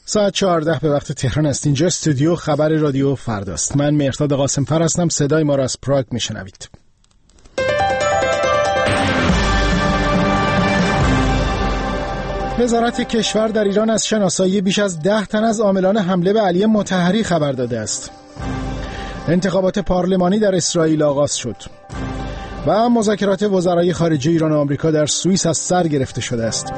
ساعت 14 به وقت تهران است. اینجا استودیو خبر رادیو فرداست. من مهرداد قاسم‌فر هستم. صدای ما را از پراگ میشنوید. وزارت کشور در ایران از شناسایی بیش از 10 تن از عاملان حمله به علی مطهری خبر داده است. انتخابات پارلمانی در اسرائیل آغاز شد و مذاکرات وزرای خارجه ایران و آمریکا در سوئیس از سر گرفته شده است.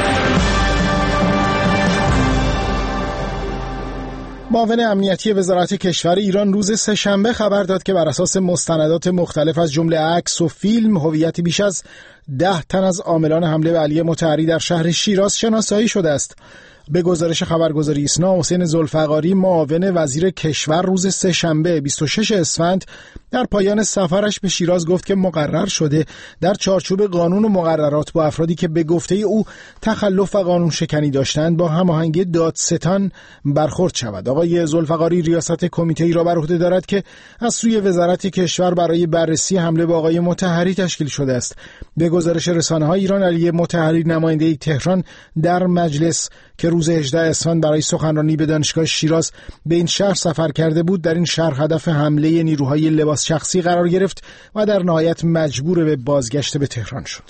معاون امنیتی وزارت کشور ایران روز سه‌شنبه خبر داد که بر اساس مستندات مختلف از جمله عکس و فیلم هویت بیش از 10 تن از عاملان حمله به علی مطهری در شهر شیراز شناسایی شده است. به گزارش خبرگزاری ایسنا، حسین ذوالفقاری معاون وزیر کشور روز سه‌شنبه 26 اسفند در پایان سفرش به شیراز گفت که مقرر شده در چارچوب قانون و مقررات با افرادی که به گفته او تخلف و قانون شکنی داشتند با هماهنگی دادستان برخورد شود. آقای ذوالفقاری ریاست کمیته‌ای را بر عهده دارد که از سوی وزارت کشور برای بررسی حمله به آقای مطهری تشکیل شده است. به گزارش رسانه‌های ایران، علی مطهری نماینده تهران در مجلس که روز 18 اسفند برای سخنرانی به دانشگاه شیراز به این شهر سفر کرده بود، در این شهر هدف حمله نیروهای لباس شخصی قرار گرفت و در نهایت مجبور به بازگشت به تهران شد.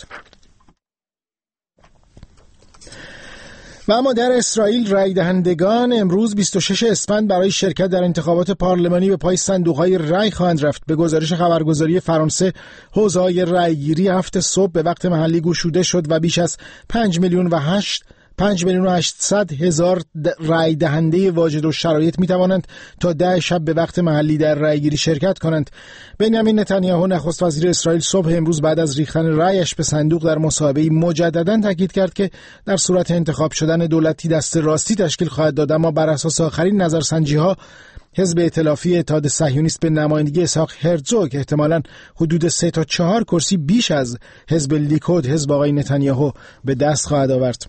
و اما در اسرائیل رای دهندگان امروز 26 اسفند برای شرکت در انتخابات پارلمانی به پای صندوق‌های رای خواهند رفت. به گزارش خبرگزاری فرانسه، حوزه‌های رایگیری هفت صبح به وقت محلی گشوده شد و بیش از 5,800,000 رای دهنده واجد الشرایط می توانند تا 10 شب به وقت محلی در رایگیری شرکت کنند. بنیامین نتانیاهو نخست وزیر اسرائیل صبح امروز بعد از ریختن رایش به صندوق در مصاحبه‌ای مجدداً تاکید کرد که در صورت انتخاب شدن دولتی دست راستی تشکیل خواهد داد، اما بر اساس آخرین نظرسنجی‌ها حزب ائتلافی اتحاد صهیونیست به نمایندگی اسحاق هرزوگ احتمالاً حدود 3 تا 4 کرسی بیش از حزب لیکود، حزب آقای نتانیاهو، به دست خواهد آورد.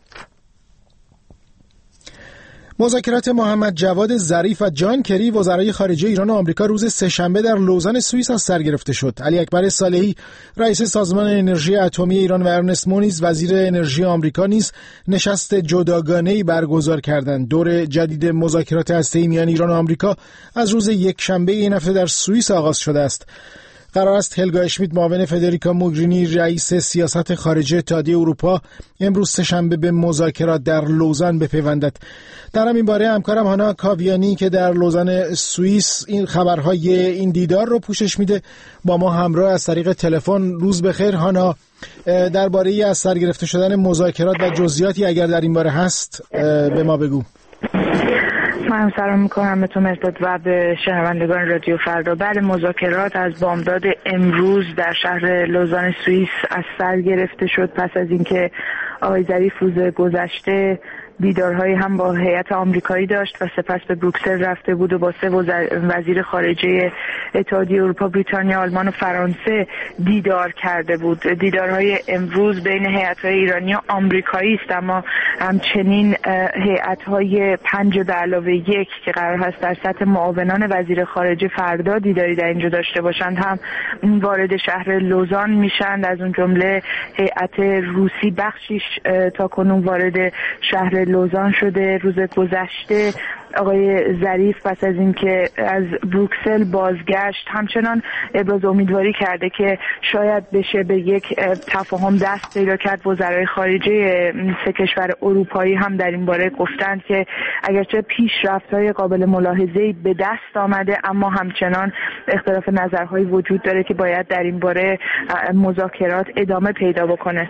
مذاکرات محمد جواد ظریف و جان کری وزرای خارجه ایران و آمریکا روز سه‌شنبه در لوزان سوئیس از سر گرفته شد. علی اکبر صالحی رئیس سازمان انرژی اتمی ایران و ارنست مونیز وزیر انرژی آمریکا نیز نشست جداگانه‌ای برگزار کردند. دور جدید مذاکرات هسته‌ای میان ایران و آمریکا از روز یکشنبه این هفته در سوئیس آغاز شده است. قرار است هلگا اشمیت معاون فدریکا موگرینی رئیس سیاست خارجه اتحادیه اروپا امروز سه‌شنبه به مذاکرات در لوزان بپیوندد. در همین باره همکارم هانا کاویانی که در لوزان سوئیس این خبرهای این دیدار رو پوشش میده با ما همراه از طریق تلفن. روز بخیر هانا، درباره از سر گرفته شدن مذاکرات و جزئیاتی اگر در این باره هست به ما بگو. من سلام میکنم به تو مهرداد و به شنوندگان رادیو فردا. بله، مذاکرات از بامداد امروز در شهر لوزان سوئیس از سر گرفته شد پس از اینکه آقای ظریف روز گذشته دیدارهایی هم با هیئت آمریکایی داشت و سپس به بروکسل رفته بود و با 3 وزیر خارجه اتحادیه اروپا، بریتانیا، آلمان و فرانسه دیدار کرده بود. دیدارهای امروز بین هیئت‌های ایرانی و آمریکایی است، اما همچنین هیئت‌های 5+1 که قرار هست در سطح معاونان وزیر خارجه فردا دیداری در اینجا داشته باشند هم وارد شهر لوزان میشند. از اون جمله هیئت روسی بخشیش تا کنون وارد شهر لوزان شده. روز گذشته آقای ظریف پس از اینکه از بروکسل بازگشت همچنان ابراز امیدواری کرده که شاید بشه به یک تفاهم دست پیدا کرد. وزرای خارجه 3 کشور اروپایی هم در این باره گفتند که اگرچه پیشرفت‌های قابل ملاحظه‌ای به دست آمده، اما همچنان اختلاف نظرهایی وجود داره که باید در این باره مذاکرات ادامه پیدا بکنه.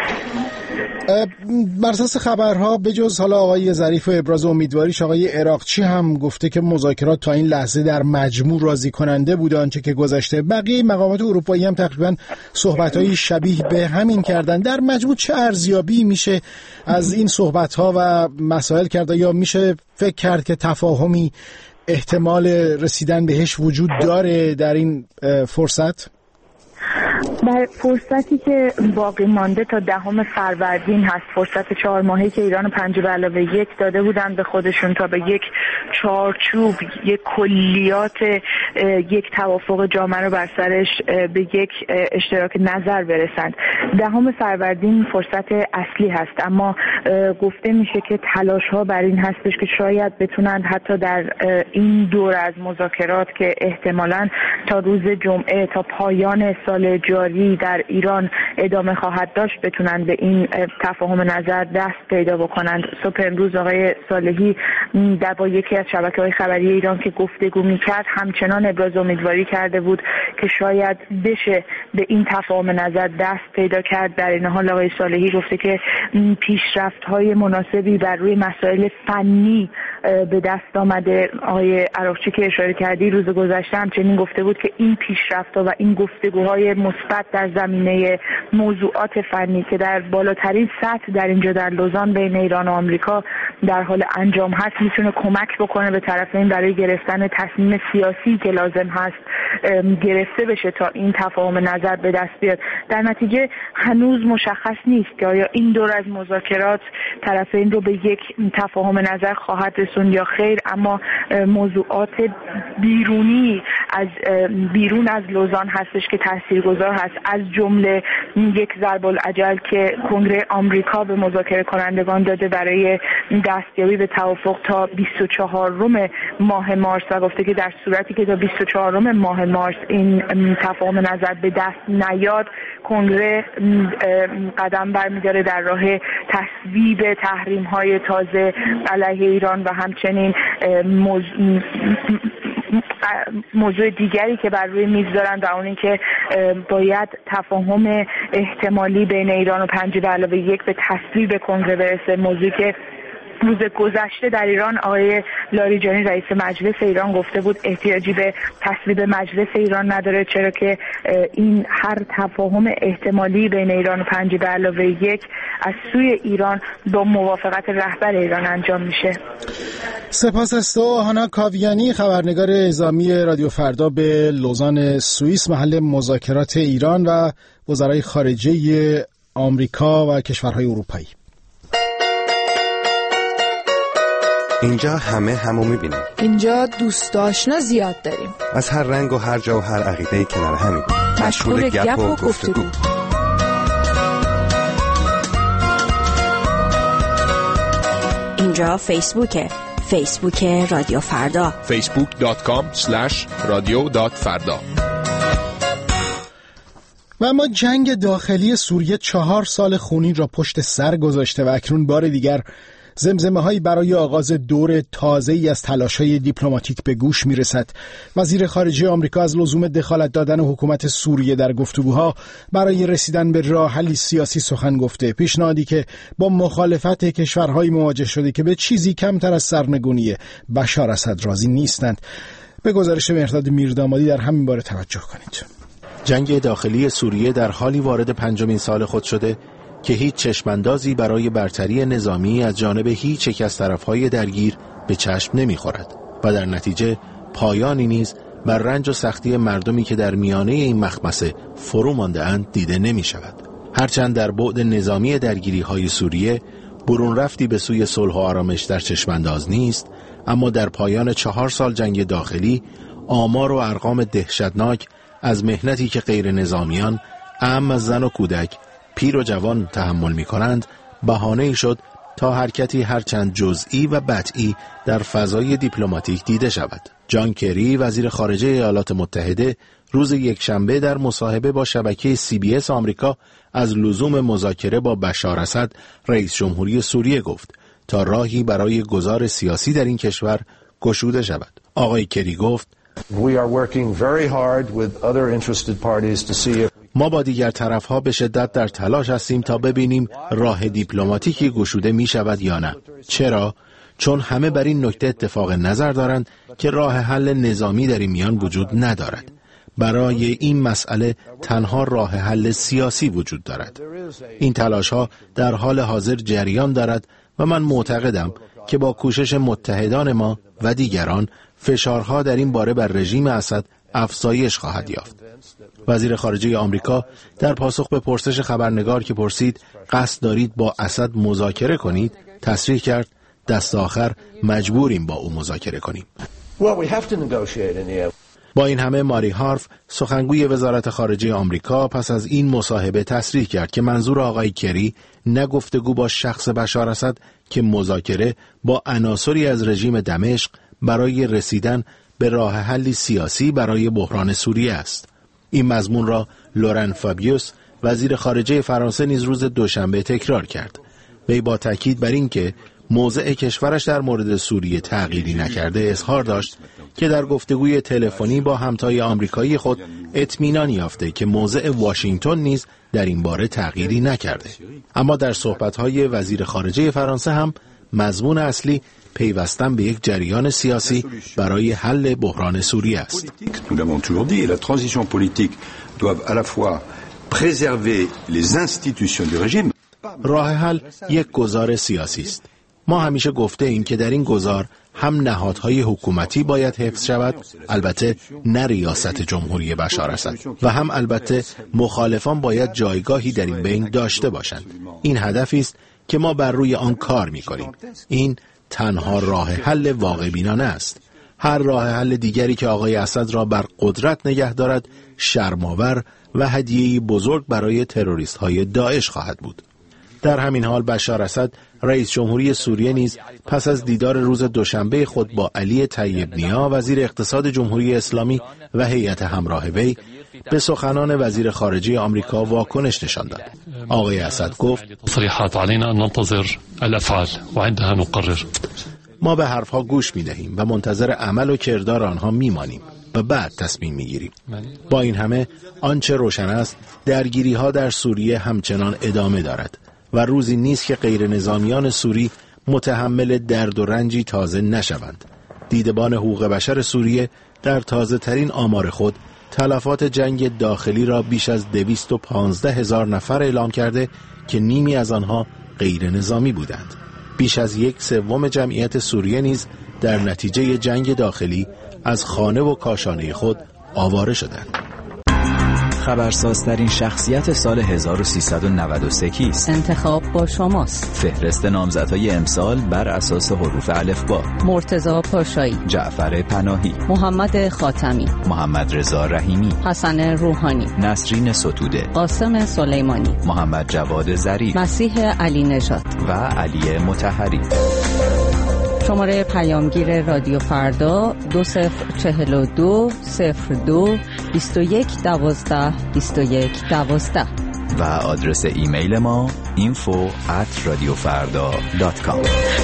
بر اساس خبرها به جز حالا آقای ظریف و ابراز امیدواریش، آقای عراقچی هم گفته که مذاکرات تا این لحظه در مجموع راضی کننده بوده آنچه که گذشته. بقیه مقامات اروپایی هم تقریبا صحبت‌های شبیه به همین کردن. در مجموع چه ارزیابی میشه از این صحبت‌ها و مسائل کرده یا میشه فکر کرد که تفاهمی احتمال رسیدن بهش وجود داره در این فرصت؟ در فرصتی که باقی مانده تا 10 فروردین هست، فرصت 4 ماهی که ایران 5+1 داده بودن به خودشون تا به یک چارچوب، یک کلیات، یک توافق جامع رو بر سرش به یک اشتراک نظر برسند. 10 فروردین فرصت اصلی هست، اما گفته میشه که تلاش ها بر این هستش که شاید بتونند حتی در این دور از مذاکرات که احتمالاً تا روز جمعه، تا پایان سال جاری در ایران ادامه خواهد داشت، بتونن به این تفاهم نظر دست پیدا بکنند. صبح امروز آقای صالحی با یکی از شبکه‌های خبری ایران که گفتگو می‌کرد همچنان ابراز امیدواری کرده بود که شاید بشه به این تفاهم نظر دست پیدا کرد. در این حال آقای صالحی گفته که پیشرفت‌های مناسبی بر روی مسائل فنی به دست آمده. آقای عراقچی که اشاره کردی روز گذشته همچنین گفته بود که این پیشرفت‌ها و این گفتگوهای مثبت در زمینه موضوعات فنی که در بالاترین سطح در اینجا در لوزان بین ایران و آمریکا در حال انجام هست میتونه کمک بکنه به طرفین برای گرفتن تصمیم سیاسی که لازم هست گرفته بشه تا این تفاهم نظر به دست بیاد. در نتیجه هنوز مشخص نیست که آیا این دور از مذاکرات طرفین رو به یک تفاهم نظر خواهد رسوند یا خیر، اما موضوعات بیرون از لوزان هستش که تاثیرگذار هست، از جمله یک ضرب الاجل که کنگره آمریکا به مذاکره کنندگان داده برای دستیابی به توافق تا 24 ماه مارس و گفته که در صورتی که تا 24 ماه مارس این تفاهم نظر به دست نیاد، کنگره قدم برمی‌داره در راه تصویب تحریم‌های تازه علیه ایران و همچنین موضوع دیگری که بر روی میز دارن و اون این که باید تفاهم احتمالی بین ایران و 5+1 به تصویب کنگره برسه. موضوعی که روز گذشته در ایران آقای لاریجانی رئیس مجلس ایران گفته بود احتیاجی به تصویب مجلس ایران نداره، چرا که این هر تفاهم احتمالی بین ایران و 5+1 از سوی ایران با موافقت رهبر ایران انجام میشه. سپاس از تو هانا کاویانی، خبرنگار اعزامی رادیو فردا به لوزان سوئیس، محل مذاکرات ایران و وزرای خارجه آمریکا و کشورهای اروپایی. اینجا همو میبینیم. اینجا دوست آشنا زیاد داریم. از هر رنگ و هر جا و هر عقیده‌ای کنار همیم. مشغول گپ و گفتگو. اینجا فیسبوک رادیو فردا. facebook.com/radio.farda. و اما جنگ داخلی سوریه 4 سال خونین را پشت سر گذاشته و اکنون بار دیگر زمزمه‌هایی برای آغاز دور تازه‌ای از تلاش‌های دیپلماتیک به گوش می‌رسد. وزیر خارجه آمریکا از لزوم دخالت دادن حکومت سوریه در گفتگوها برای رسیدن به راه حلی سیاسی سخن گفته، پیشنهادی که با مخالفت کشورهای مواجه شده که به چیزی کمتر از سرنگونی بشار اسد راضی نیستند. به گزارش مهرداد میردامادی در همین باره توجه کنید. جنگ داخلی سوریه در حالی وارد 5مین سال خود شده که هیچ چشماندازی برای برتری نظامی از جانب هیچ یک از طرفهای درگیر به چشم نمی‌خورد و در نتیجه پایانی نیز بر رنج و سختی مردمی که در میانه این مخمسه فرو مانده‌اند دیده نمی‌شود. هرچند در بعد نظامی درگیری‌های سوریه برون رفتی به سوی صلح و آرامش در چشمانداز نیست، اما در پایان 4 سال جنگ داخلی آمار و ارقام دهشتناک از مهنتی که غیر نظامیان، اعم از زن و کودک، پیر و جوان تحمل می کنند بهانه‌ای شد تا حرکتی هرچند جزئی و بطئی در فضای دیپلماتیک دیده شود. جان کری وزیر خارجه ایالات متحده روز یکشنبه در مصاحبه با شبکه CBS آمریکا از لزوم مذاکره با بشار اسد رئیس جمهوری سوریه گفت تا راهی برای گذار سیاسی در این کشور گشوده شود. آقای کری گفت ما با دیگر طرفها به شدت در تلاش هستیم تا ببینیم راه دیپلماتیکی گشوده می شود یا نه. چرا؟ چون همه بر این نکته اتفاق نظر دارند که راه حل نظامی در این میان وجود ندارد. برای این مسئله تنها راه حل سیاسی وجود دارد. این تلاش ها در حال حاضر جریان دارد و من معتقدم که با کوشش متحدان ما و دیگران فشارها در این باره بر رژیم اسد افزایش خواهد یافت وزیر خارجه آمریکا در پاسخ به پرسش خبرنگار که پرسید قصد دارید با اسد مذاکره کنید، تصریح کرد دست آخر مجبوریم با او مذاکره کنیم. با این همه ماری هارف، سخنگوی وزارت خارجه آمریکا، پس از این مصاحبه تصریح کرد که منظور آقای کری نه گفتگو با شخص بشار اسد که مذاکره با عناصری از رژیم دمشق برای رسیدن به راه حلی سیاسی برای بحران سوریه است. این مضمون را لورن فابیوس، وزیر خارجه فرانسه، نیز روز دوشنبه تکرار کرد. وی با تاکید بر این که موضع کشورش در مورد سوریه تغییری نکرده اظهار داشت که در گفتگوی تلفنی با همتای آمریکایی خود اطمینان یافته که موضع واشنگتن نیز در این باره تغییری نکرده. اما در صحبت‌های وزیر خارجه فرانسه هم مضمون اصلی پیوستن به یک جریان سیاسی برای حل بحران سوریه است. راه حل یک گذار سیاسی است. ما همیشه گفته ایم که در این گذار هم نهادهای حکومتی باید حفظ شود، البته نه ریاست جمهوری بشار اسد، و هم البته مخالفان باید جایگاهی در این بین داشته باشند. این هدفی است که ما بر روی آن کار می‌کنیم. این تنها راه حل واقع بینانه است. هر راه حل دیگری که آقای اسد را بر قدرت نگه دارد شرم‌آور و هدیه‌ای بزرگ برای تروریست‌های داعش خواهد بود. در همین حال بشار اسد، رئیس جمهوری سوریه، نیز پس از دیدار روز دوشنبه خود با علی طیب نیا، وزیر اقتصاد جمهوری اسلامی و هیئت همراه وی، به سخنان وزیر خارجه آمریکا واکنش نشان داد. آقای اسد گفت: تصریحات علينا ان ننتظر الافعال وعندها نقرر. ما به حرفها گوش می‌دهیم و منتظر عمل و کردار آنها می‌مانیم و بعد تصمیم می‌گیریم. با این همه آنچه روشن است درگیری‌ها در سوریه همچنان ادامه دارد و روزی نیست که غیر نظامیان سوری متحمل درد و رنجی تازه نشوند. دیدبان حقوق بشر سوریه در تازه ترین آمار خود تلفات جنگ داخلی را بیش از 215,000 نفر اعلام کرده که نیمی از آنها غیر نظامی بودند. بیش از 1/3 جمعیت سوریه نیز در نتیجه جنگ داخلی از خانه و کاشانه خود آواره شدند. خبرسازترین شخصیت سال 1393 کیست؟ انتخاب با شماست. فهرست نامزدهای امسال بر اساس حروف الفبا: مرتضی پاشایی، جعفر پناهی، محمد خاتمی، محمد رضا رحیمی، حسن روحانی، نسرین ستوده، قاسم سلیمانی، محمد جواد ظریف، مسیح علی نژاد و علی مطهری. شماره پیامگیر رادیو فردا 2042 02 21 12 21 12 و آدرس ایمیل ما info@radiofarda.com.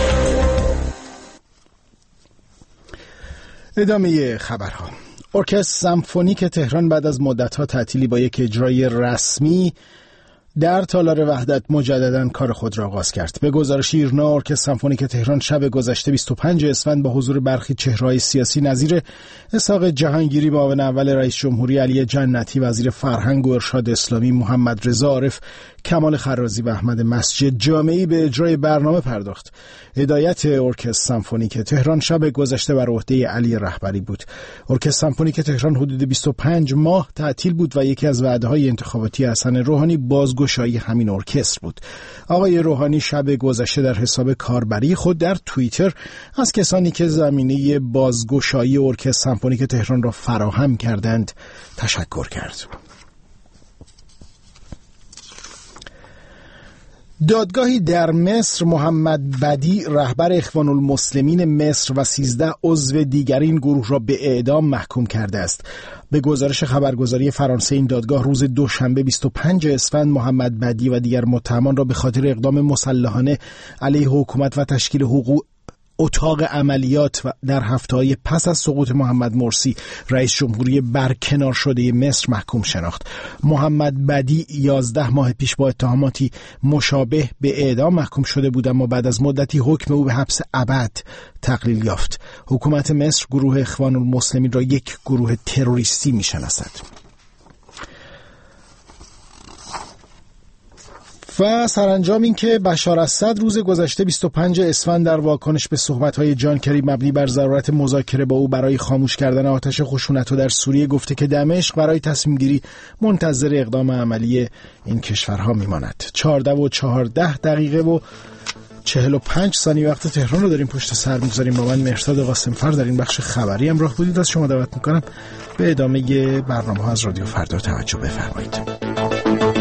ادامه خبرها. ارکستر سمفونیک تهران بعد از مدت‌ها تعطیلی با یک اجرای رسمی در تالار وحدت مجدداً کار خود را آغاز کرد. به گزارش ایرنا، ارکستر سمفونیک تهران شب گذشته 25 اسفند با حضور برخی چهره‌های سیاسی نظیر اسحاق جهانگیری، معاون اول رئیس جمهوری، علی جنتی، وزیر فرهنگ و ارشاد اسلامی محمد رضا عارف، کمال خرازی و احمد مسجد جامعی به اجرای برنامه پرداخت. هدایت ارکستر سمفونیک تهران شب گذشته بر عهده علی رهبری بود. ارکستر سمفونیک تهران حدود 25 ماه تعطیل بود و یکی از وعده‌های انتخاباتی حسن روحانی بازگشایی همین ارکستر بود. آقای روحانی شب گذشته در حساب کاربری خود در توییتر از کسانی که زمینه بازگشایی ارکستر سمفونیک تهران را فراهم کردند تشکر کرد. دادگاهی در مصر محمد بدی، رهبر اخوان المسلمین مصر و 13 عضو دیگر این گروه را به اعدام محکوم کرده است. به گزارش خبرگزاری فرانسه، این دادگاه روز دوشنبه 25 اسفند محمد بدی و دیگر متهمان را به خاطر اقدام مسلحانه علیه حکومت و تشکیل اتاق عملیات و در هفته‌های پس از سقوط محمد مرسی رئیس جمهوری برکنار شده مصر محکوم شناخت. محمد بدی 11 ماه پیش با اتهاماتی مشابه به اعدام محکوم شده بود، اما بعد از مدتی حکم او به حبس ابد تقلیل یافت. حکومت مصر گروه اخوان المسلمین را یک گروه تروریستی می‌شناسد. و سرانجام این که بشار اسد روز گذشته 25 اسفند در واکنش به صحبت‌های جان کری مبنی بر ضرورت مذاکره با او برای خاموش کردن آتش خشونت در سوریه گفته که دمشق برای تصمیم گیری منتظر اقدام عملی این کشورها میماند. 14:14 و 45 ثانیه وقت تهران رو داریم پشت سر می‌گذاریم. با من مهرداد قاسم‌فر در این بخش خبری همراه بودید. از شما دعوت می‌کنم به ادامه برنامه‌ها از رادیو فردا توجه بفرمایید.